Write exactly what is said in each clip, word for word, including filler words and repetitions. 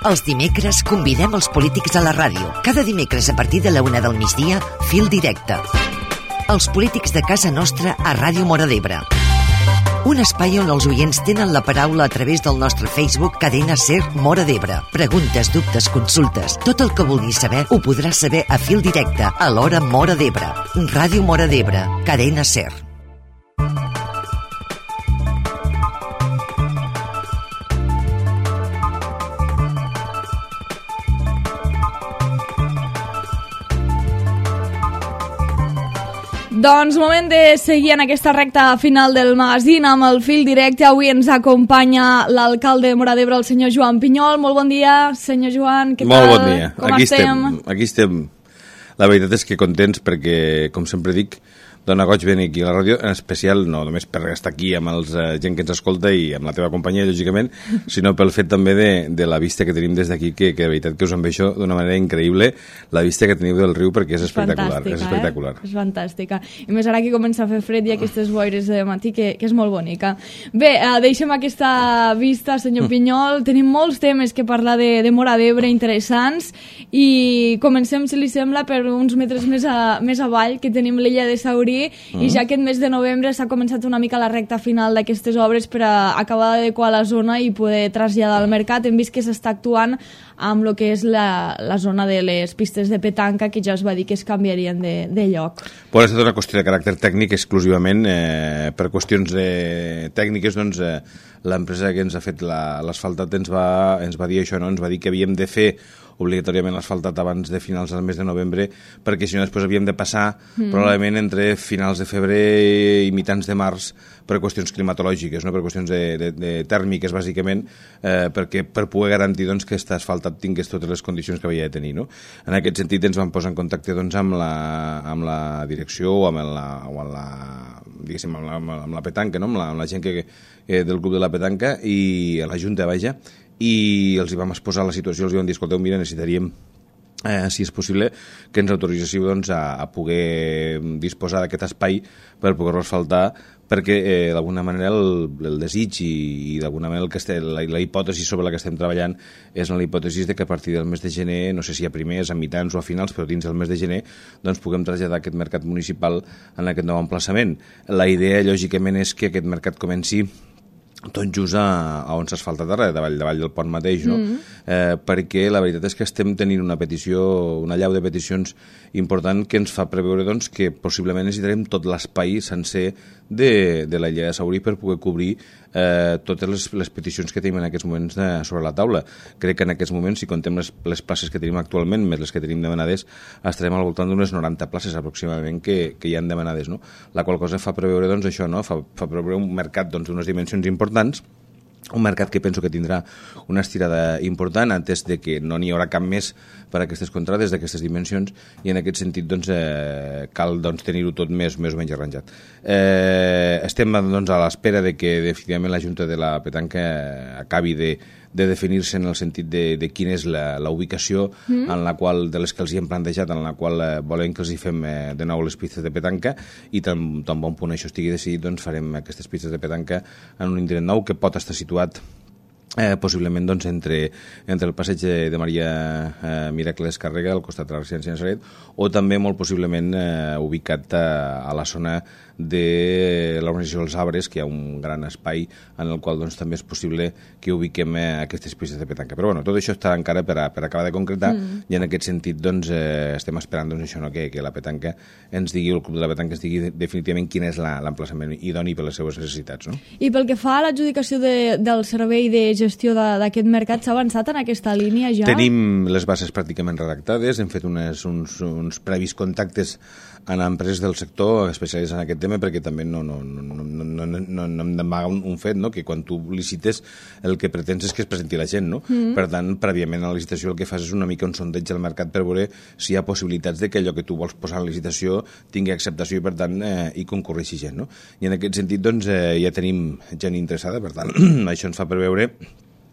Els dimecres convidem els polítics a la ràdio. Cada dimecres a partir de la una del migdia, Fil Directe. Els polítics de casa nostra a Ràdio Móra d'Ebre. Un espai on els oients tenen la paraula a través del nostre Facebook Cadena Ser Móra d'Ebre. Preguntes, dubtes, consultes, tot el que vulguis saber ho podràs saber a Fil Directe a l'hora Móra d'Ebre. Ràdio Móra d'Ebre, Cadena Ser. Doncs moment de seguir en aquesta recta final del magazín amb el Fil Directe. Avui ens acompanya l'alcalde de Móra d'Ebre, el senyor Joan Pinyol. Molt bon dia, senyor Joan, què Molt tal? Molt bon dia. Com aquí estem? estem? Aquí estem. La veritat és que contents perquè, com sempre dic, dona goig venir aquí a la ràdio, en especial no només per estar aquí amb els uh, gent que ens escolta i amb la teva companyia, lògicament, sinó pel fet també de, de la vista que tenim des d'aquí, que, que de veritat que us enveixo d'una manera increïble, la vista que teniu del riu, perquè és espectacular. És espectacular. Eh? És fantàstica. I més ara que comença a fer fred i aquestes boires de matí, que, que és molt bonica. Bé, eh, deixem aquesta vista, senyor Pinyol. Tenim molts temes que parlar de, de Móra d'Ebre interessants i comencem, si li sembla, per uns metres més, a, més avall, que tenim l'illa de Saurí. Mm. I ja aquest mes de novembre s'ha començat una mica la recta final d'aquestes obres per a acabar d'adequar la zona i poder traslladar al mercat. Hem vist que s'està actuant amb el que és la, la zona de les pistes de petanca, que ja es va dir que es canviarien de, de lloc. Però ha estat una qüestió de caràcter tècnic exclusivament, eh, per qüestions eh, tècniques, doncs eh, l'empresa que ens ha fet l'asfaltat ens, va, ens va dir això, no? Ens va dir que havíem de fer obligatòriament l'asfaltat abans de finals del mes de novembre, perquè si no després havíem de passar mm. probablement entre finals de febrer i mitjans de març per qüestions climatològiques, no? Per qüestions de, de, de tèrmiques, bàsicament, eh, perquè per poder garantir doncs, que aquest asfaltat tingués totes les condicions que havia de tenir. No? En aquest sentit ens vam posar en contacte doncs, amb, la, amb la direcció o amb la, o amb la, diguéssim, amb la, amb la petanca, no? amb, la, amb la gent que, eh, del club de la petanca i a la Junta, vaja, i els hi vam exposar la situació, els hi vam dir, escolteu, mira, necessitaríem, eh, si és possible, que ens autoritzéssiu doncs, a, a poder disposar d'aquest espai per poder-lo asfaltar, perquè eh, d'alguna manera el, el desig i, i d'alguna manera el que estem, la, la hipòtesi sobre la que estem treballant és la hipòtesi de que a partir del mes de gener, no sé si a primers, a mitjans o a finals, però dins del mes de gener, doncs puguem traslladar aquest mercat municipal en aquest nou emplaçament. La idea, lògicament, és que aquest mercat comenci tot just a, a on s'ha asfaltat ara, davall, davall del pont mateix, no? Mm. Eh, perquè la veritat és que estem tenint una petició, una llau de peticions important que ens fa preveure doncs, que possiblement necessitarem tot l'espai sencer de, de la illa de Saurí per poder cobrir eh, totes les, les peticions que tenim en aquests moments de, sobre la taula. Crec que en aquests moments, si contem les, les places que tenim actualment, més les que tenim demanades, estarem al voltant d'unes noranta places aproximadament que, que hi han demanades, no? La qual cosa fa preveure doncs, això, no? fa, fa preveure un mercat doncs, d'unes dimensions importants, un mercat que penso que tindrà una estirada important, atès de que no n'hi haurà cap més per a aquestes contrades d'aquestes dimensions, i en aquest sentit doncs, eh, cal doncs, tenir-ho tot més, més o menys arranjat. Eh, estem doncs, a l'espera de que definitivament la Junta de la Petanca acabi de, de definir-se en el sentit de, de quina és la, la ubicació mm. en la qual, de les que els hi hem plantejat, en la qual eh, volem que els hi fem eh, de nou les pistes de petanca, i tan, tan bon punt això estigui decidit, doncs farem aquestes pistes de petanca en un indret nou que pot estar situat Eh, possiblement doncs, entre, entre el passeig de Maria eh, Miracles Carrega, al costat de la residència de Nazaret, o també molt possiblement eh, ubicat a, a la zona de l'organització dels Arbres, que hi ha un gran espai en el qual doncs, també és possible que ubiquem eh, aquestes pistes de petanca. Però bueno, tot això està encara per, a, per acabar de concretar, mm. i en aquest sentit doncs, eh, estem esperant doncs, això, no? que, que la petanca ens digui, el club de la petanca ens digui definitivament quin és l'emplaçament idoni per les seves necessitats. No? I pel que fa a l'adjudicació de, del servei de gestió d'aquest mercat, s'ha avançat en aquesta línia ja? Tenim les bases pràcticament redactades, hem fet unes, uns, uns previs contactes en empreses del sector especialitzades en aquest tema, perquè també no, no, no, no, no, no, no hem d'amagar un, un fet, no? Que quan tu licites el que pretens és que es presenti la gent, no? Mm. Per tant, prèviament a la licitació el que fas és una mica un sondeig al mercat per veure si hi ha possibilitats de que allò que tu vols posar en la licitació tingui acceptació i per tant eh, hi concorreixi gent, no? I en aquest sentit doncs eh, ja tenim gent interessada, per tant això ens fa preveure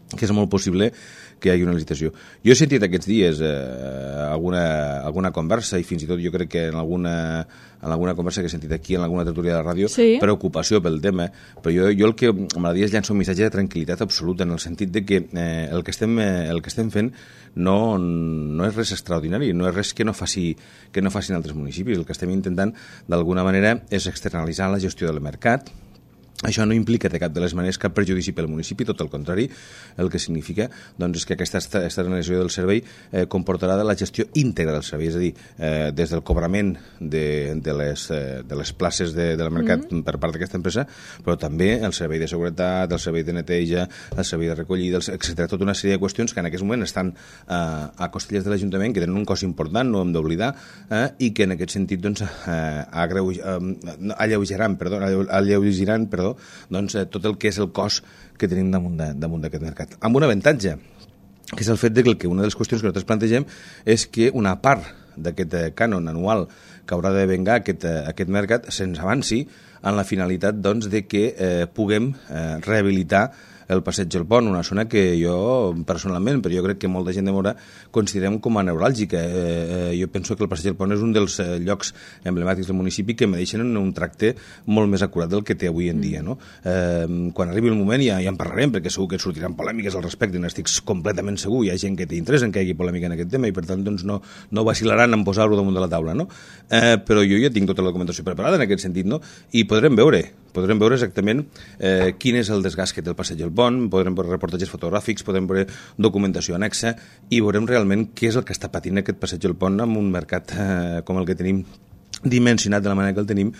que és molt possible que hi hagi una licitació. Jo he sentit aquests dies eh, alguna, alguna conversa, i fins i tot jo crec que en alguna, en alguna conversa que he sentit aquí, en alguna tertúlia de la ràdio, sí. preocupació pel tema, però jo, jo el que m'agradaria és llançar un missatge de tranquil·litat absoluta, en el sentit de que eh, el, que estem, eh, el que estem fent no, no és res extraordinari, no és res que no faci que no facin altres municipis. El que estem intentant, d'alguna manera, és externalitzar la gestió del mercat. Això no implica de cap de les maneres cap perjudici pel municipi, tot el contrari. El que significa doncs, és que aquesta externalització del servei eh, comportarà de la gestió íntegra del servei, és a dir, eh, des del cobrament de, de, les, eh, de les places de, del mercat mm-hmm. per part d'aquesta empresa, però també el servei de seguretat, el servei de neteja, el servei de recollida, etcètera. Tota una sèrie de qüestions que en aquest moment estan eh, a costelles de l'Ajuntament, que tenen un cost important, no hem d'oblidar, eh, i que en aquest sentit doncs, eh, agreu, eh, alleugeran, perdó, alleugeran, perdó, doncs, eh, tot el que és el cost que tenim damunt d'aquest mercat. Amb un avantatge, que és el fet de que una de les qüestions que nosaltres plantegem és que una part d'aquest eh, cànon anual que haurà de vengar aquest, eh, aquest mercat se'ns avanci en la finalitat doncs, de que eh, puguem eh, rehabilitar el Passeig del Pont, una zona que jo personalment, però jo crec que molta gent de Mora considerem com a neuràlgica. Eh, eh, jo penso que el Passeig del Pont és un dels eh, llocs emblemàtics del municipi que mereixen un tracte molt més acurat del que té avui en dia. No? Eh, quan arribi el moment ja, ja en parlarem, perquè segur que sortiran polèmiques al respecte, n'estic completament segur. Hi ha gent que té interès en que hi hagi polèmica en aquest tema i per tant doncs, no, no vacilaran en posar-ho damunt de la taula. No? Eh, però jo ja tinc tota la documentació preparada en aquest sentit, no? I podrem veure podrem veure exactament eh, quin és el desgast que té el Passeig del Pont, podrem veure reportatges fotogràfics, podrem veure documentació anexa i veurem realment què és el que està patint aquest Passeig del Pont amb un mercat eh, com el que tenim dimensionat de la manera que el tenim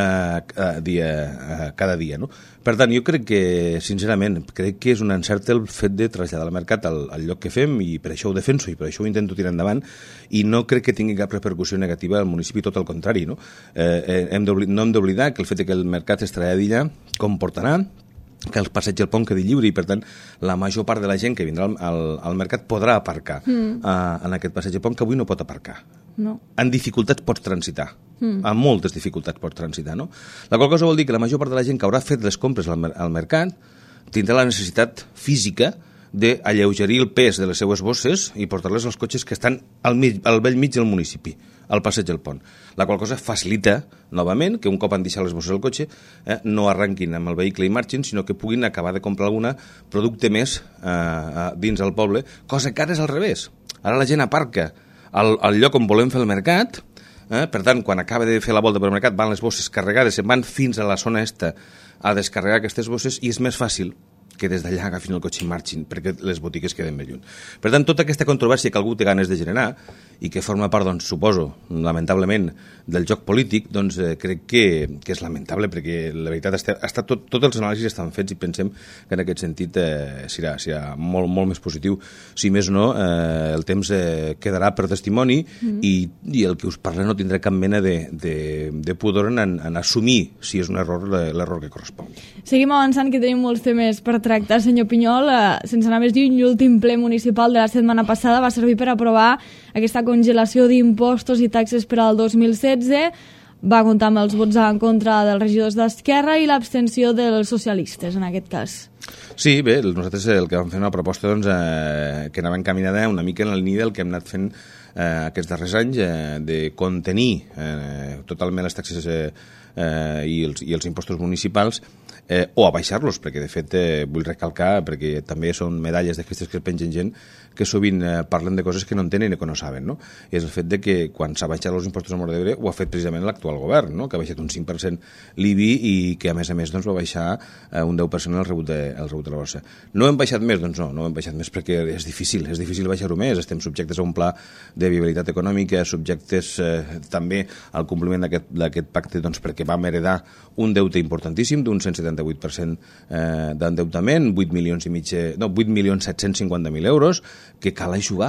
eh, dia, eh, cada dia. No? Per tant, jo crec que, sincerament, crec que és un encert el fet de traslladar el mercat al, al lloc que fem i per això ho defenso i per això ho intento tirar endavant i no crec que tingui cap repercussió negativa al municipi, tot el contrari. No, eh, hem no hem d'oblidar que el fet que el mercat es traslladi allà comportarà que el passeig del pont quedi lliure i, per tant, la major part de la gent que vindrà al, al, al mercat podrà aparcar mm. uh, en aquest passeig del pont que avui no pot aparcar. No. En dificultats pots transitar. Mm. Amb moltes dificultats pots transitar, no? La qual cosa vol dir que la major part de la gent que haurà fet les compres al, al mercat tindrà la necessitat física d'alleugerir el pes de les seues bosses i portar-les als cotxes que estan al, mig, al vell mig del municipi, al passeig del pont. La qual cosa facilita, novament, que un cop han deixat les bosses al cotxe, eh, no arranquin amb el vehicle i marxin, sinó que puguin acabar de comprar alguna producte més eh, dins el poble, cosa que ara és al revés. Ara la gent aparca al, al lloc on volem fer el mercat, eh, per tant, quan acaba de fer la volta pel mercat, van les bosses carregades, se'n van fins a la zona esta a descarregar aquestes bosses i és més fàcil que des d'allà agafin el cotxe i marxin, perquè les botigues queden més lluny. Per tant, tota aquesta controvèrsia que algú té ganes de generar i que forma part, doncs, suposo, lamentablement, del joc polític, doncs eh, crec que, que és lamentable, perquè la veritat està, està tot, tots els anàlisis estan fets i pensem que en aquest sentit eh, serà, serà molt, molt més positiu. Si més no, eh, el temps eh, quedarà per testimoni mm. i, i el que us parla no tindrà cap mena de, de, de pudor en, en assumir si és un error l'error que correspon. Seguim avançant, que tenim molts temes per tractar, senyor Pinyol. Eh, sense anar més lluny, l'últim ple municipal de la setmana passada va servir per aprovar aquesta congelació d'impostos i taxes per al dos mil setze. Va comptar amb els vots en contra dels regidors d'Esquerra i l'abstenció dels socialistes, en aquest cas. Sí, bé, nosaltres el que vam fer una proposta doncs, eh, que anava encaminada una mica en la línia del que hem anat fent eh, aquests darrers anys, eh, de contenir eh, totalment les taxes eh, eh, i, els, i els impostos municipals, eh, o abaixar-los, perquè de fet eh, vull recalcar, perquè també són medalles d'aquestes que es pengen gent que sovint eh, parlen de coses que no entenen i que no saben, no? I és el fet de que quan s'ha baixat els impostos a Móra d'Ebre ho ha fet precisament l'actual govern, no? Que ha baixat un cinc per cent l'I B I i que a més a més doncs, va baixar eh, un deu per cent el rebut de, el rebut de la borsa. No hem baixat més? Doncs no, no hem baixat més perquè és difícil, és difícil baixar-ho més, estem subjectes a un pla de viabilitat econòmica, subjectes eh, també al compliment d'aquest pacte doncs, perquè vam heredar un deute importantíssim d'un cent setanta-vuit per cent eh, d'endeutament, vuit milions i mig, no, vuit milions set-cents cinquanta mil euros, que cal aixugar.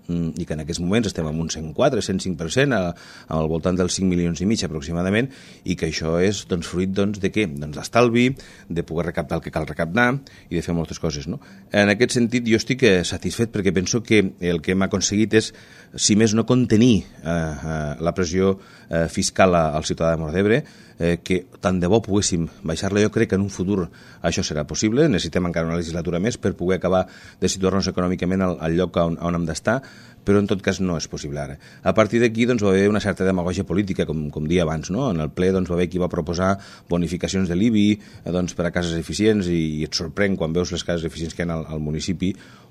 i que en aquests moments estem en un cent quatre, cent cinc per cent, al voltant dels cinc milions i mig aproximadament, i que això és doncs, fruit doncs, de què? Doncs d'estalvi, de poder recaptar el que cal recaptar i de fer moltes coses. No? En aquest sentit jo estic satisfet perquè penso que el que hem aconseguit és, si més no, contenir eh, eh, la pressió eh, fiscal al ciutadà de Móra d'Ebre, eh, que tant de bo poguéssim baixar-la. Jo crec que en un futur això serà possible, necessitem encara una legislatura més per poder acabar de situar-nos econòmicament al, al lloc on, on hem d'estar, però en tot cas no és possible ara. A partir d'aquí doncs, va haver una certa demagògia política, com, com dia abans, no? En el ple doncs, va haver qui va proposar bonificacions de l'I B I doncs, per a cases eficients, i, i et sorprèn quan veus les cases eficients que hi ha al, al municipi,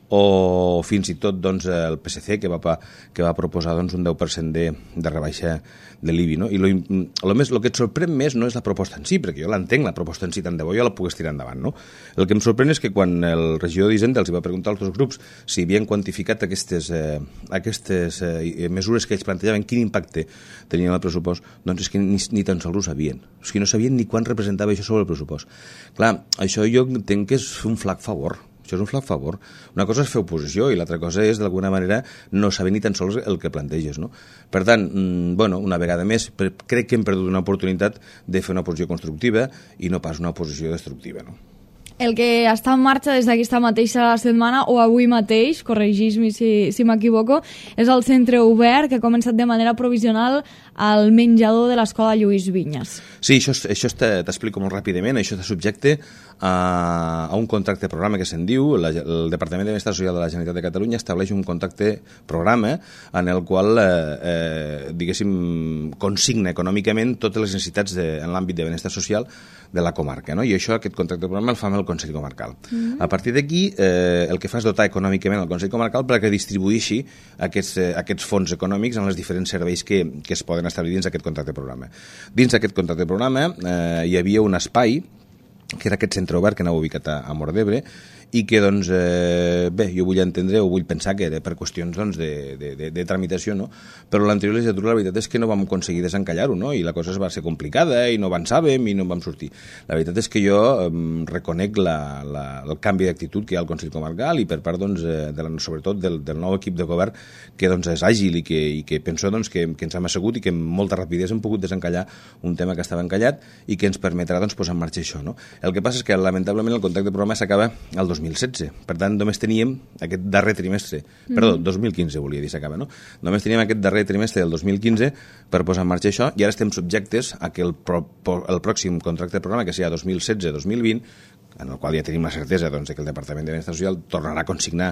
o fins i tot doncs, el P S C que va, que va proposar doncs, un deu per cent de, de rebaixa de l'I B I. No? I lo, lo, més, lo que et sorprèn més no és la proposta en si, perquè jo l'entenc, la proposta en si, tant de bo jo la pugues tirar endavant. No? El que em sorprèn és que quan el regidor d'Hisenda els va preguntar als dos grups si havien quantificat aquestes, eh, aquestes eh, mesures que ells plantejaven, quin impacte tenien al pressupost, doncs és que ni, ni tan sols ho sabien. O sigui, no sabien ni quan representava això sobre el pressupost. Clar, això jo entenc que és un flac favor. Això és un flac favor. Una cosa és fer oposició i l'altra cosa és, d'alguna manera, no saber ni tan sols el que planteges. No? Per tant, mmm, bueno, una vegada més, crec que hem perdut una oportunitat de fer una oposició constructiva i no pas una oposició destructiva. No? El que està en marxa des d'aquesta mateixa setmana o avui mateix, corregis-me si, si m'equivoco, és el centre obert que ha començat de manera provisional al menjador de l'escola Lluís Vinyes. Sí, això, això t'explico molt ràpidament. Això està subjecte a, a un contracte programa que se'n diu. La, el Departament de Benestar Social de la Generalitat de Catalunya estableix un contracte programa en el qual, eh, eh, diguéssim, consigna econòmicament totes les necessitats de, en l'àmbit de benestar social de la comarca. No? I això, aquest contracte programa el fa amb el Consell Comarcal. Mm-hmm. A partir d'aquí, eh, el que fa és dotar econòmicament el Consell Comarcal perquè distribueixi aquests, eh, aquests fons econòmics en els diferents serveis que, que es poden establir dins d'aquest contracte programa. Dins d'aquest contracte programa eh, hi havia un espai que era aquest centre obert que anava ubicat a, a Móra d'Ebre i que, doncs, eh, bé, jo vull entendre o vull pensar que era per qüestions doncs, de, de, de, de tramitació, no? Però l'anterior legislatura la veritat és que no vam aconseguir desencallar-ho, no? I la cosa es va ser complicada i no avançàvem i no vam sortir. La veritat és que jo eh, reconec la, la, el canvi d'actitud que hi ha al Consell Comarcal i per part, doncs, de la, sobretot del, del nou equip de govern que doncs, és àgil i que, i que penso doncs, que, que ens hem assegut i que amb molta rapidesa hem pogut desencallar un tema que estava encallat i que ens permetrà doncs, posar en marxa això, no? El que passa és que, lamentablement, el contracte de programa s'acaba el dos mil setze. Per tant, només teníem aquest darrer trimestre, mm. perdó, dos mil quinze volia dir, s'acaba, no? Només teníem aquest darrer trimestre del dos mil quinze per posar en marxa això i ara estem subjectes a que el, pro, el pròxim contracte de programa, que serà dos mil setze dos mil vint, en el qual ja tenim la certesa doncs, que el Departament de Benestar Social tornarà a consignar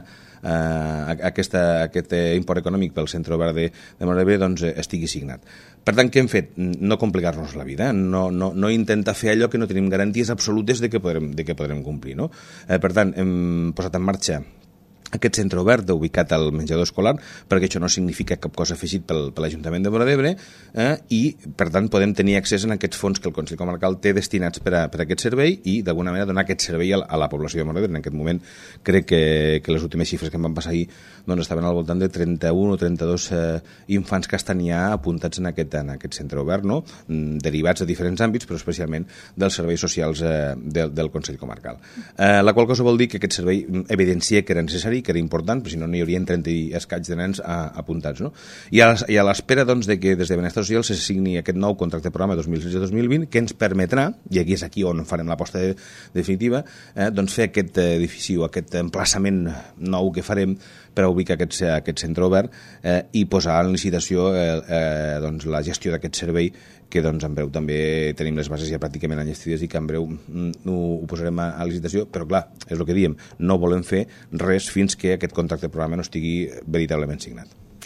eh, aquesta, aquest eh, import econòmic pel centre obert de, de Móra d'Ebre doncs, eh, estigui signat. Per tant, què hem fet? No complicar-nos la vida, no, no, no intentar fer allò que no tenim garanties absolutes de que podrem, de que podrem complir. No? Eh, per tant, hem posat en marxa aquest centre obert ubicat al menjador escolar, perquè això no significa cap cosa afegit pel, per l'Ajuntament de Móra d'Ebre eh, i, per tant, podem tenir accés a aquests fons que el Consell Comarcal té destinats per a, per a aquest servei i, d'alguna manera, donar aquest servei a, a la població de Móra d'Ebre. En aquest moment, crec que, que les últimes xifres que em van passar ahir doncs, estaven al voltant de trenta-un o trenta-dos eh, infants que estan ja apuntats en aquest, en aquest centre obert, no? derivats de diferents àmbits, però especialment dels serveis socials eh, del, del Consell Comarcal. Eh, la qual cosa vol dir que aquest servei evidencia que era necessari, que era important, però si no n'hi haurien trenta i escaig de nens a, apuntats. No? I a l'espera doncs, de que des de Benestar Social se signi aquest nou contracte de programa dos mil setze dos mil vint, que ens permetrà, i aquí és aquí on farem l'aposta de, definitiva, eh, doncs fer aquest edifici o aquest emplaçament nou que farem per a ubicar aquest, aquest centre obert eh, i posar en licitació eh, eh, doncs, la gestió d'aquest servei que doncs, en breu també tenim les bases ja pràcticament enllestides i que en breu mm, ho, ho posarem a, a licitació, però clar, és el que diem, no volem fer res fins que aquest contracte de programa no estigui veritablement signat.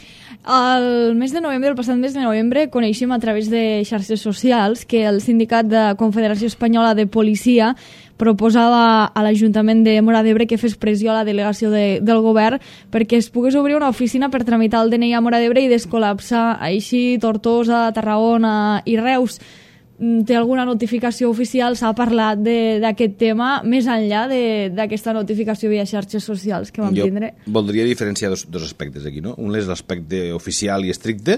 El mes de novembre, el passat mes de novembre, coneixem a través de xarxes socials que el sindicat de Confederació Espanyola de Policia proposava a l'Ajuntament de Móra d'Ebre que fes pressió a la delegació de, del govern perquè es pogués obrir una oficina per tramitar el D N I a Móra d'Ebre i descol·lapsar així Tortosa, Tarragona i Reus. Té alguna notificació oficial? S'ha parlat d'aquest tema més enllà d'aquesta notificació via xarxes socials que vam jo tindre? Voldria diferenciar dos, dos aspectes aquí, no? Un és l'aspecte oficial i estricte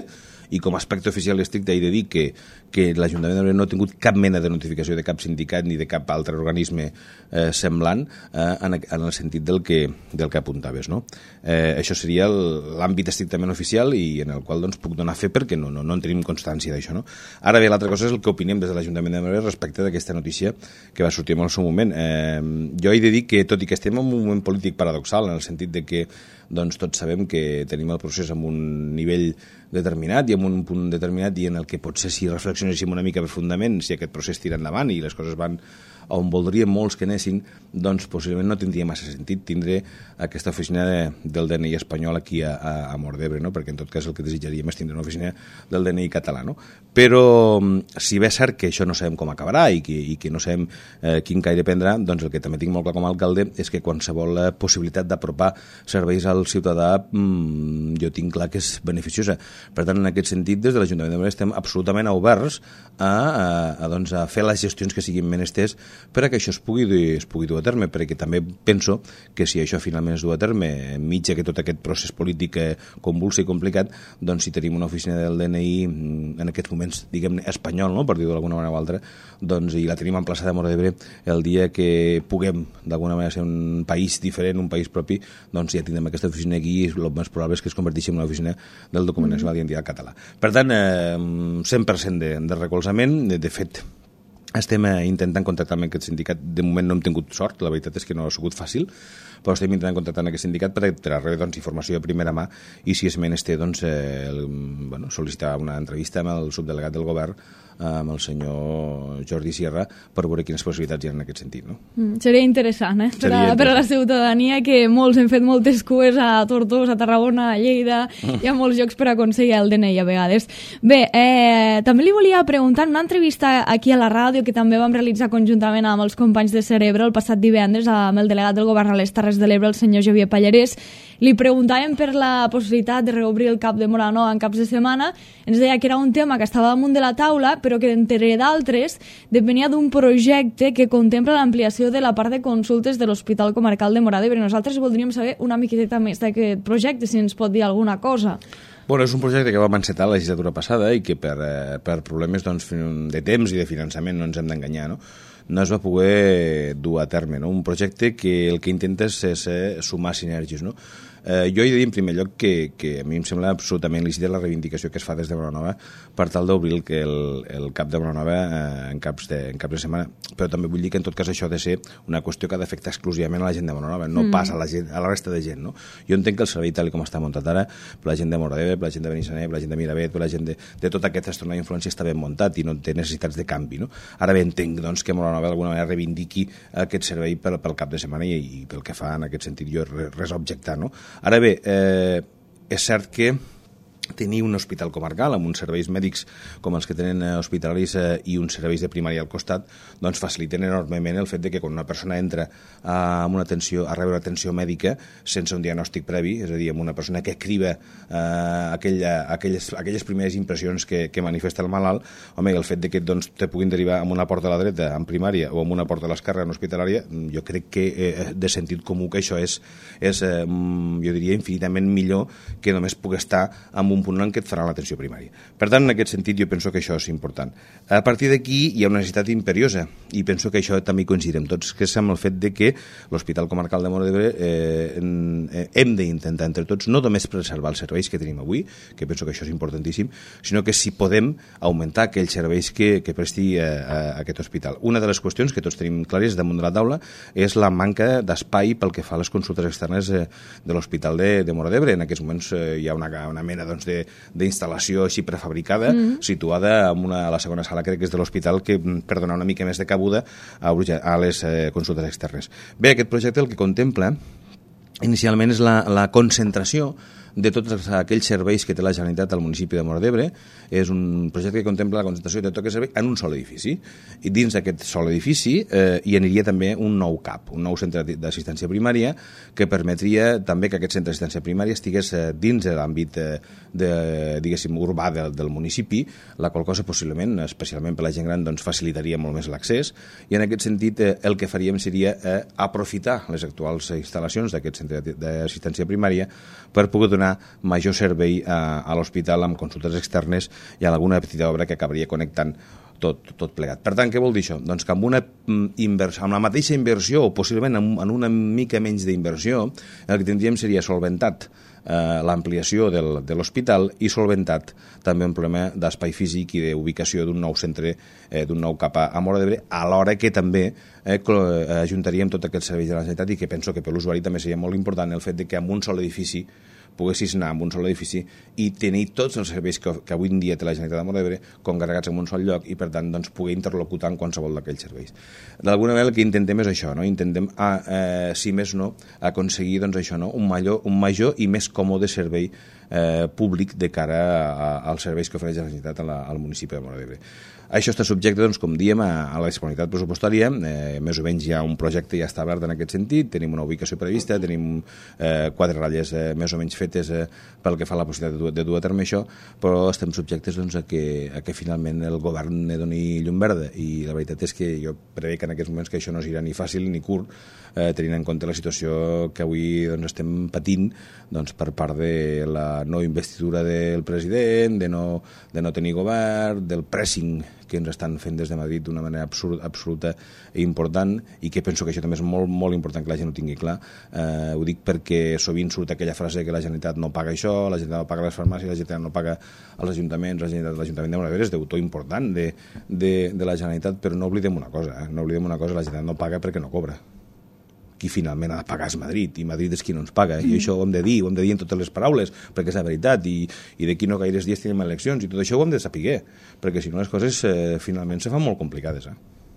i com a aspecte oficial estricte he de dir que, que l'Ajuntament de Morvedre no ha tingut cap mena de notificació de cap sindicat ni de cap altre organisme eh, semblant eh, en, en el sentit del que, del que apuntaves, no? Eh, això seria l'àmbit estrictament oficial i en el qual doncs, puc donar fe perquè no, no, no en tenim constància d'això, no? Ara bé, l'altra cosa és el que opinem des de l'Ajuntament de Morvedre respecte d'aquesta notícia que va sortir en el seu moment. Eh, jo he de dir que, tot i que estem en un moment polític paradoxal, en el sentit de que doncs, tots sabem que tenim el procés amb un nivell determinat i amb un punt determinat i en el que potser si reflexionéssim una mica profundament, si aquest procés tira endavant i les coses van on voldríem molts que anessin, doncs possiblement no tindria massa sentit tindre aquesta oficina de, del D N I espanyol aquí a, a, a Móra d'Ebre, no? Perquè en tot cas el que desitjaríem és tindre una oficina del D N I català, no? Però si bé és cert que això no sabem com acabarà i que, i que no sabem eh, quin caire prendrà, doncs el que també tinc molt clar com a alcalde és que qualsevol possibilitat d'apropar serveis al ciutadà mmm, jo tinc clar que és beneficiosa. Per tant, en aquest sentit, des de l'Ajuntament de Morvedre estem absolutament oberts a, a, a, doncs, a fer les gestions que siguin menesters per a que això es pugui, es pugui dur a terme, perquè també penso que si això finalment es du a terme, enmig que tot aquest procés polític convulsa i complicat, doncs si tenim una oficina del D N I en aquests moments, diguem-ne, espanyol, no? Per dir-ho d'alguna manera o altra, doncs, i la tenim emplaçada a Móra d'Ebre, el dia que puguem d'alguna manera ser un país diferent, un país propi, doncs ja tindrem aquesta oficina aquí i el més probable és que es converteixi en una oficina del document nacional d'identitat català. Per tant, eh, cent per cent de, de recolzament, de, de fet, estem eh, intentant contactar amb aquest sindicat. De moment no hem tingut sort, la veritat és que no ha sigut fàcil, però estem intentant contactar amb aquest sindicat per, per a rebre doncs, informació de primera mà i si és menester doncs, eh, el, bueno, sol·licitar una entrevista amb el subdelegat del govern, amb el senyor Jordi Sierra, per veure quines possibilitats hi ha en aquest sentit. No? Mm, seria interessant, eh? Per, seria a, interessant. per a la ciutadania, que molts hem fet moltes cues a Tortosa, a Tarragona, a Lleida, mm. hi ha molts llocs per aconseguir el D N I a vegades. Bé, eh, també li volia preguntar, en una entrevista aquí a la ràdio, que també vam realitzar conjuntament amb els companys de Cerebro el passat divendres, amb el delegat del govern a les Terres de l'Ebre, el senyor Javier Pallarès, li preguntàvem per la possibilitat de reobrir el CAP de Móra Nova en caps de setmana. Ens deia que era un tema que estava damunt de la taula, però que entre d'altres depenia d'un projecte que contempla l'ampliació de la part de consultes de l'Hospital Comarcal de Móra d'Ebre. Nosaltres voldríem saber una miqueta més d'aquest projecte, si ens pot dir alguna cosa. Bueno, és un projecte que va encetar la legislatura passada i que per, eh, per problemes doncs, de temps i de finançament no ens hem d'enganyar, no? no es va poder dur a terme, no? Un projecte que el que intenta és, és sumar sinergies, no? Eh, jo he de dir en primer lloc que, que a mi em sembla absolutament lícita la reivindicació que es fa des de Móra Nova per tal d'obrir el, el, el CAP de Móra Nova eh, en, caps de, en caps de setmana, però també vull dir que en tot cas això ha de ser una qüestió que ha d'afectar exclusivament a la gent de Móra Nova, no mm. pas a la, gent, a la resta de gent, no? Jo entenc que el servei tal com està muntat ara, per la gent de Móra d'Ebre, per la gent de Benissanet, per la gent de Miravet, per la gent de, de tot aquest estona d'influència està ben muntat i no té necessitats de canvi, no? Ara bé, entenc doncs, que Móra Nova d'alguna manera reivindiqui aquest servei pel, pel cap de setmana i, i pel que fa en aquest sentit jo res, res a objectar, no? Ara bé, eh, és cert que tenir un hospital comarcal amb uns serveis mèdics com els que tenen hospitalaris eh, i uns serveis de primària al costat, doncs faciliten enormement el fet de que quan una persona entra a, amb una atenció, a rebre atenció mèdica sense un diagnòstic previ, és a dir, amb una persona que criba eh, aquella, aquelles, aquelles primeres impressions que, que manifesta el malalt, home, el fet de que doncs, te puguin derivar amb una porta a la dreta en primària o amb una porta a l'esquerra en hospitalària, jo crec que eh, de sentit comú que això és, és eh, jo diria, infinitament millor que només pugui estar amb un punt en què et faran l'atenció primària. Per tant, en aquest sentit, jo penso que això és important. A partir d'aquí hi ha una necessitat imperiosa i penso que això també coincidirem tots, que és amb el fet de que l'Hospital Comarcal de Móra d'Ebre eh, hem d'intentar entre tots no només preservar els serveis que tenim avui, que penso que això és importantíssim, sinó que si podem augmentar aquells serveis que, que presti eh, a aquest hospital. Una de les qüestions que tots tenim clares damunt de la taula és la manca d'espai pel que fa a les consultes externes eh, de l'Hospital de, de Móra d'Ebre. En aquests moments eh, hi ha una, una mena doncs, de d'instal·lació així prefabricada, mm. situada en una, a la segona sala, crec que és de l'hospital, que per donar una mica més de cabuda a, a les eh, consultes externes. Bé, aquest projecte el que contempla inicialment és la, la concentració de tots aquells serveis que té la Generalitat al municipi de Móra d'Ebre. És un projecte que contempla la concentració de tot aquest servei en un sol edifici. I dins d'aquest sol edifici eh, hi aniria també un nou CAP, un nou centre d'assistència primària, que permetria també que aquest centre d'assistència primària estigués eh, dins de l'àmbit eh, de, diguéssim, urbà de, del municipi, la qual cosa possiblement, especialment per la gent gran, doncs, facilitaria molt més l'accés. I en aquest sentit eh, el que faríem seria eh, aprofitar les actuals instal·lacions d'aquest centre d'assistència primària per poder donar donar major servei a, a l'hospital amb consultes externes i alguna petita obra que acabaria connectant tot, tot plegat. Per tant, què vol dir això? Doncs que amb, una inversió, amb la mateixa inversió o possiblement en una mica menys d'inversió, el que tindríem seria solventat eh, l'ampliació del, de l'hospital i solventat també un problema d'espai físic i d'ubicació d'un nou centre, eh, d'un nou cap a, a Móra d'Ebre, alhora que també eh, ajuntaríem tot aquest servei de la Generalitat i que penso que per l'usuari també seria molt important el fet de que amb un sol edifici poguessis anar amb un sol edifici i tenir tots els serveis que, que avui en dia té la Generalitat de Móra d'Ebre congregats en un sol lloc i, per tant, doncs, poder interlocutar en qualsevol d'aquells serveis. D'alguna manera el que intentem és això, no? Intentem, ah, eh, si més no, aconseguir doncs, això, no? un, major, un major i més còmode servei eh, públic de cara a, a, als serveis que ofereix la Generalitat a la, al municipi de Móra d'Ebre. Això està subjecte, doncs, com diem, a, a la disponibilitat pressupostària. Eh, més o menys hi ha un projecte ja establert en aquest sentit, tenim una ubicació prevista, tenim eh, quatre ratlles eh, més o menys fetes eh, pel que fa a la possibilitat de dur, de dur a terme això, però estem subjectes doncs, a, que, a que finalment el govern ne doni llum verda i la veritat és que jo prevec en aquests moments que això no serà ni fàcil ni curt, eh, tenint en compte la situació que avui doncs, estem patint doncs, per part de la no investidura del president, de no, de no tenir govern, del pressing que ens estan fent des de Madrid d'una manera absurd, absoluta i important i que penso que això també és molt, molt important que la gent ho tingui clar. Eh, ho dic perquè sovint surt aquella frase que la Generalitat no paga això, la Generalitat no paga les farmàcies, la Generalitat no paga els ajuntaments, la Generalitat, l'Ajuntament de Móra d'Ebre és deutor important de, de, de la Generalitat, però no oblidem una cosa, eh? no oblidem una cosa, la Generalitat no paga perquè no cobra. Qui finalment ha de pagar és Madrid, i Madrid és qui no ens paga, mm. i això ho hem de dir, ho hem de dir en totes les paraules, perquè és la veritat, i, i d'aquí no gaires dies tenim eleccions, i tot això ho hem de saber, perquè si no les coses eh, finalment se fan molt complicades. Eh?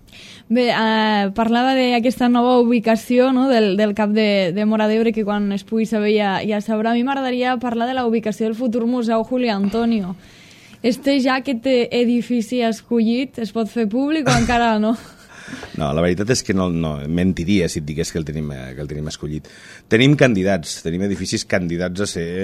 Bé, eh, parlava d'aquesta nova ubicació, no?, del, del cap de, de Móra d'Ebre, que quan es pugui saber ja, ja sabrà. A mi m'agradaria parlar de la ubicació del futur Museu Julio Antonio. Este ja aquest edifici escollit es pot fer públic o encara no? No, la veritat és que no, no mentiria si et digués que el tenim, que el tenim escollit. Tenim candidats, tenim edificis candidats a ser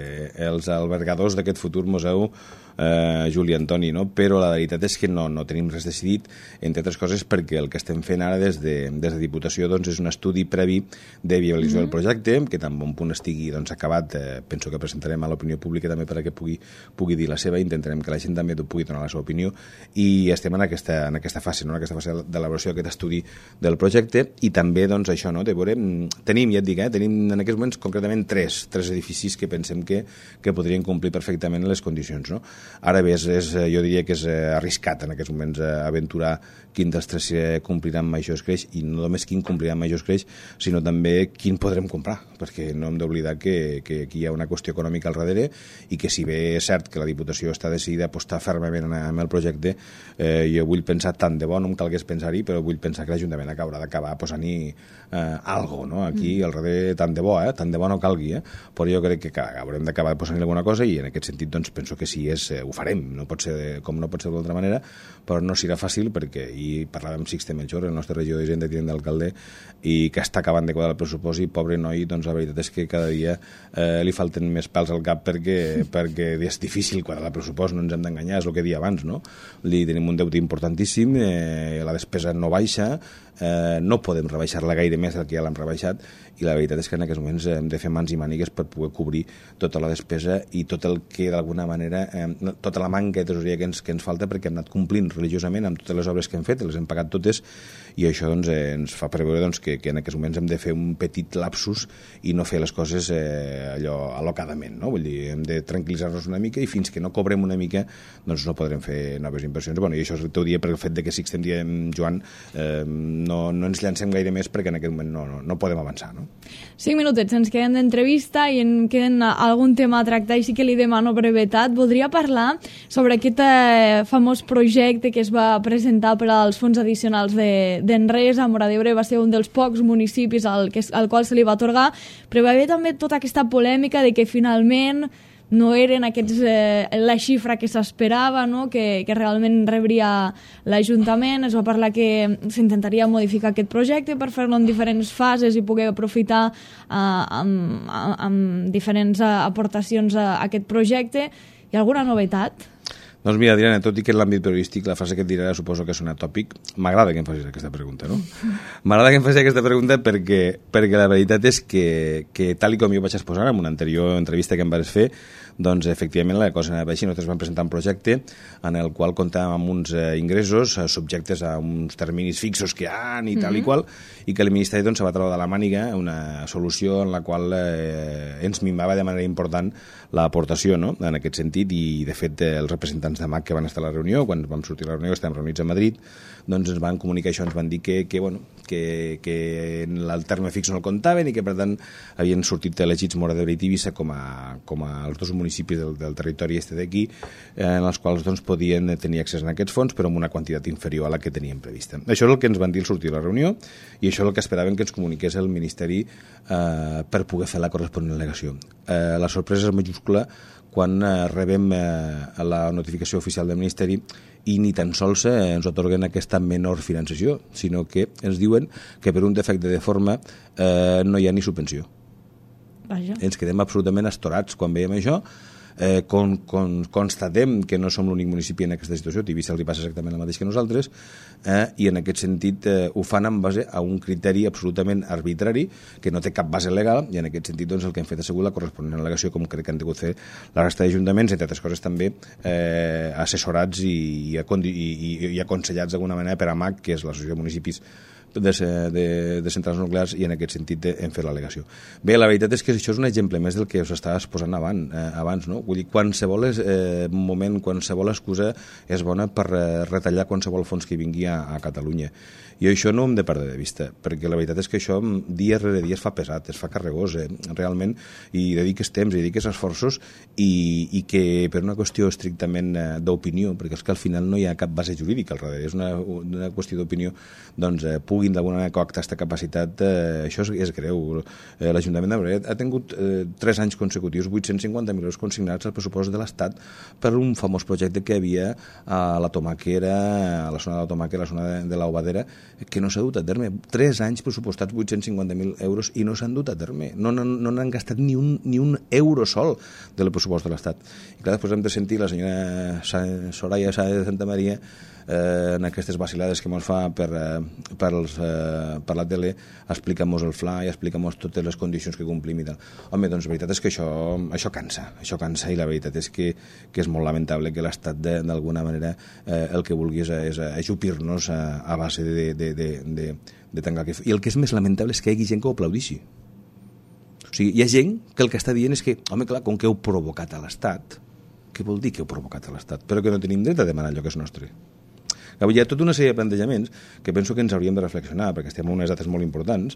els albergadors d'aquest futur museu eh, Juli Antoni, no? Però la veritat és que no, no tenim res decidit, entre altres coses perquè el que estem fent ara des de, des de Diputació doncs, és un estudi previ de viabilització mm-hmm. del projecte, que tan bon punt estigui doncs, acabat, eh, penso que presentarem a l'opinió pública també perquè pugui, pugui dir la seva, intentarem que la gent també pugui donar la seva opinió, i estem en aquesta, en aquesta fase, no? en aquesta fase d'elaboració d'aquest estudi del projecte, i també doncs, això, no? de veure, tenim, ja et dic, eh? tenim en aquests moments concretament tres, tres edificis que pensem que, que podrien complir perfectament les condicions. No? Ara bé, és, és, jo diria que és arriscat en aquests moments aventurar quin dels tres complirà amb majors creix, i no només quin complirà amb majors creix, sinó també quin podrem comprar, perquè no hem d'oblidar que, que aquí hi ha una qüestió econòmica al darrere, i que si bé és cert que la Diputació està decidida a apostar fermament amb el projecte, eh, jo vull pensar tant de bo, no em calgués pensar-hi, però vull pensar que l'Ajuntament haurà d'acabar posant-hi eh, algo, no? Aquí al darrere tant de bo, eh? tant de bo no calgui, eh? però jo crec que haurem d'acabar posant-hi alguna cosa, i en aquest sentit doncs, penso que si és, eh, ho farem, no pot ser, com no pot ser d'altra manera, però no serà fàcil perquè, i parlàvem amb Sixte Melchor, el nostre regidor d'Hisenda, tinent d'alcalde, i que està acabant de quadrar el pressupost, i pobre noi, doncs la veritat és que cada dia eh, li falten més pèls al cap perquè, perquè és difícil quadrar el pressupost, no ens hem d'enganyar, és el que deia abans, no? Li tenim un deute importantíssim, eh, la despesa no baixa, eh, no podem rebaixar-la gaire més del que ja l'hem rebaixat, i la veritat és que en aquests moments hem de fer mans i mànigues per poder cobrir tota la despesa i tot el que d'alguna manera, eh, tota la manca de tresoreria que ens, que ens falta, perquè hem anat complint religiosament amb totes les obres que hem fet, les hem pagat totes, i això doncs, eh, ens fa preveure doncs, que, que en aquests moments hem de fer un petit lapsus i no fer les coses eh, allò al·locadament, no? Vull dir, hem de tranquil·litzar-nos una mica, i fins que no cobrem una mica doncs no podrem fer noves inversions. Bueno, i això t'ho dia per el fet de que si estem dient, Joan, eh, no, no ens llancem gaire més perquè en aquest moment no, no, no podem avançar, no? Cinc minutets ens queden d'entrevista i en queden algun tema a tractar, i sí que li demano brevetat. Voldria parlar sobre aquest eh, famós projecte que es va presentar per als fons addicionals d'Enres. A Móra d'Ebre va ser un dels pocs municipis al, que, al qual se li va atorgar, però va haver també tota aquesta polèmica de que finalment no eren aquests, eh, la xifra que s'esperava, no? que, que realment rebria l'Ajuntament. Es va parlar que s'intentaria modificar aquest projecte per fer-lo en diferents fases i poder aprofitar eh, amb, amb diferents aportacions a aquest projecte. Hi ha alguna novetat? Doncs mira, Diana, tot i que en l'àmbit periodístic la frase que et diré ara suposo que és un tòpic, m'agrada que em facis aquesta pregunta, no? M'agrada que em facis aquesta pregunta perquè, perquè la veritat és que, que tal i com jo vaig exposar en una anterior entrevista que em vas fer, doncs efectivament la cosa anava així. Nosaltres vam presentar un projecte en el qual comptàvem amb uns eh, ingressos eh, subjectes a uns terminis fixos que hi ha i tal mm -hmm. i qual, i que el Ministeri doncs, va treure de la màniga una solució en la qual eh, ens minvava de manera important l'aportació, no?, en aquest sentit, i de fet eh, els representants de M A C que van estar a la reunió, quan vam sortir a la reunió, estem reunits a Madrid, doncs ens van comunicar això, ens van dir que, que, bueno, que, que el terme fix no el comptaven i que per tant havien sortit elegits Móra d'Ebre i Tivissa com a, com a els dos municipis del, del territori este d'aquí, eh, en els quals doncs, podien tenir accés a aquests fons, però amb una quantitat inferior a la que teníem prevista. Això és el que ens van dir al sortir de la reunió i això és el que esperaven que ens comuniqués el Ministeri eh, per poder fer la corresponent al·legació. Eh, la sorpresa és majúscula quan eh, rebem eh, la notificació oficial del Ministeri i ni tan sols eh, ens otorguen aquesta menor financiació, sinó que ens diuen que per un defecte de forma eh, no hi ha ni subvenció. Vaja. Ens quedem absolutament astorats quan veiem això. Eh, con, con, constatem que no som l'únic municipi en aquesta situació, Tivissa els hi passa exactament el mateix que nosaltres, eh, i en aquest sentit eh, ho fan en base a un criteri absolutament arbitrari que no té cap base legal, i en aquest sentit doncs, el que hem fet ha sigut la corresponent al·legació, com crec que han degut fer la resta d'ajuntaments, entre altres coses també eh, assessorats i, i, i, i aconsellats d'alguna manera per a M A C, que és l'associació de municipis de, de, de centrals nuclears, i en aquest sentit hem fet l'al·legació. Bé, la veritat és que això és un exemple més del que us estava exposant abans, eh, abans no? Vull dir, qualsevol eh, moment, qualsevol excusa és bona per eh, retallar qualsevol fons que vingui a, a Catalunya. I això no ho hem de perdre de vista, perquè la veritat és que això dia rere dia es fa pesat, es fa carregós, eh, realment, i dediques temps, i dediques esforços, i, i que per una qüestió estrictament eh, d'opinió, perquè és que al final no hi ha cap base jurídica al darrere, és una, una qüestió d'opinió, doncs eh, puguin d'alguna manera coactar aquesta capacitat, eh, això és, és greu. Eh, L'Ajuntament de Madrid ha tingut eh, tres anys consecutius vuit-cents cinquanta mil euros consignats al pressupost de l'Estat per un famós projecte que hi havia a la Tomaquera, a la zona de la Tomaquera, a la zona de, de l'Aubadera, que no s'ha dut a terme. Tres anys pressupostats vuit-cents cinquanta mil euros i no s'han dut a terme. No n'han no, no gastat ni un, ni un euro sol del pressupost de l'Estat. I clar, després hem de sentir la senyora Soraya Sáenz de Santa Maria eh, en aquestes vacilades que ens fa per, eh, per, els, eh, per la tele, explica'm-nos el fla i explica'm totes les condicions que complim i tal. Home, doncs la veritat és que això, això cansa, això cansa, i la veritat és que, que és molt lamentable que l'Estat d'alguna manera eh, el que vulgui és, és ajupir-nos a, a base de, de, de, de, de tancar. I el que és més lamentable és que hi hagi gent que ho aplaudixi. O sigui, hi ha gent que el que està dient és que, home, clar, com que heu provocat a l'Estat, què vol dir que heu provocat a l'Estat? Però que no tenim dret a demanar allò que és nostre. Hi ha tota una sèrie de plantejaments que penso que ens hauríem de reflexionar, perquè estem en unes dates molt importants,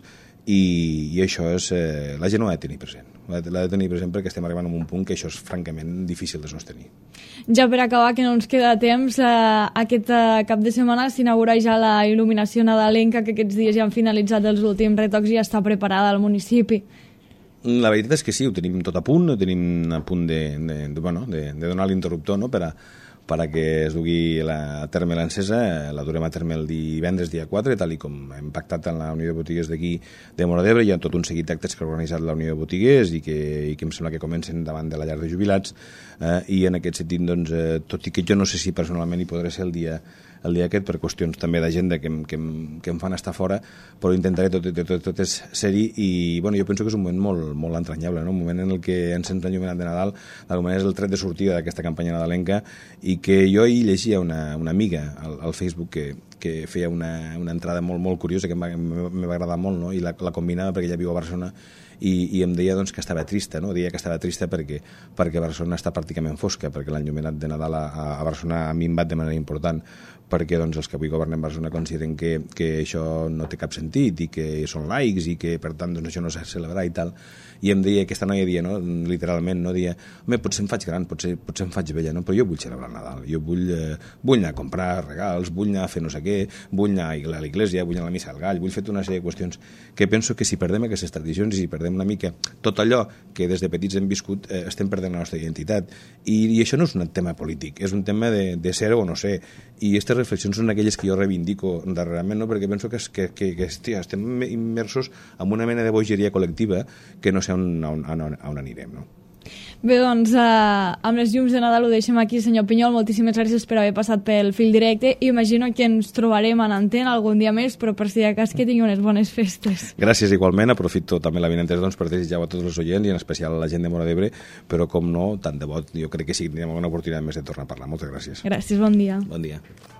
i, i això és... Eh, la gent no ha de tenir present. L'ha de tenir present perquè estem arribant a un punt que això és francament difícil de sostenir. Ja per acabar, que no ens queda temps, eh, aquest eh, cap de setmana s'inaugura ja la il·luminació nadalenca, que aquests dies ja han finalitzat els últims retocs i ja està preparada al municipi. La veritat és que sí, ho tenim tot a punt, ho tenim a punt de, de, de, bueno, de, de donar l'interruptor, no?, per a per a que es dugui la, a terme l'encesa. La durem a terme el divendres dia quatre, tal i com hem pactat en la Unió de Botiguers d'aquí de Móra d'Ebre. Hi ha tot un seguit d'actes que ha organitzat la Unió de Botiguers i que, i que em sembla que comencen davant de la llar de jubilats, eh, i en aquest sentit, doncs, eh, tot i que jo no sé si personalment hi podré ser el dia el dia aquest, per qüestions també d'agenda que, em, que, em, que em fan estar fora, però intentaré tot, tot, tot, tot és ser-hi, i bueno, jo penso que és un moment molt, molt entranyable, no? Un moment en el que ens hem enllumenat de Nadal, d'alguna manera és el tret de sortida d'aquesta campanya nadalenca, i que jo hi llegia una, una amiga al, al Facebook que, que feia una, una entrada molt, molt curiosa que em va, em va agradar molt, no? I la, la combinava perquè ella viu a Barcelona, i, i em deia doncs, que estava trista, no? Deia que estava trista perquè, perquè Barcelona està pràcticament fosca, perquè l'enllumenat de Nadal a, a Barcelona ha minvat de manera important, perquè doncs, els que avui governen Barcelona consideren que, que això no té cap sentit i que són laics i que per tant doncs, això no s'ha de celebrar i tal. I em deia, aquesta noia dia, no? Literalment, no? Deia, home, potser em faig gran, potser, potser em faig vella, no? Però jo vull celebrar Nadal, jo vull, eh, vull anar a comprar regals, vull anar a fer no sé què, vull anar a l'església, vull anar a la missa al gall, vull fer una sèrie de qüestions que penso que si perdem aquestes tradicions i si perdem una mica tot allò que des de petits hem viscut, eh, estem perdent la nostra identitat. I, i això no és un tema polític, és un tema de, de ser o no ser. I aquestes reflexions són aquelles que jo reivindico darrerament, no? Perquè penso que, que, que, que hòstia, estem immersos en una mena de bogeria col·lectiva que no sé on, on, on, on anirem, no? Bé, doncs, eh, amb les llums de Nadal ho deixem aquí, senyor Pinyol. Moltíssimes gràcies per haver passat pel fil directe. Imagino que ens trobarem en antena algun dia més, però per si de cas que tingui unes bones festes. Gràcies igualment. Aprofito també la vinentesa doncs, per desitjar a tots els oients i en especial a la gent de Móra d'Ebre, però com no, tant de bo, jo crec que sí que tindrem una oportunitat més de tornar a parlar. Moltes gràcies. Gràcies, bon dia. Bon dia.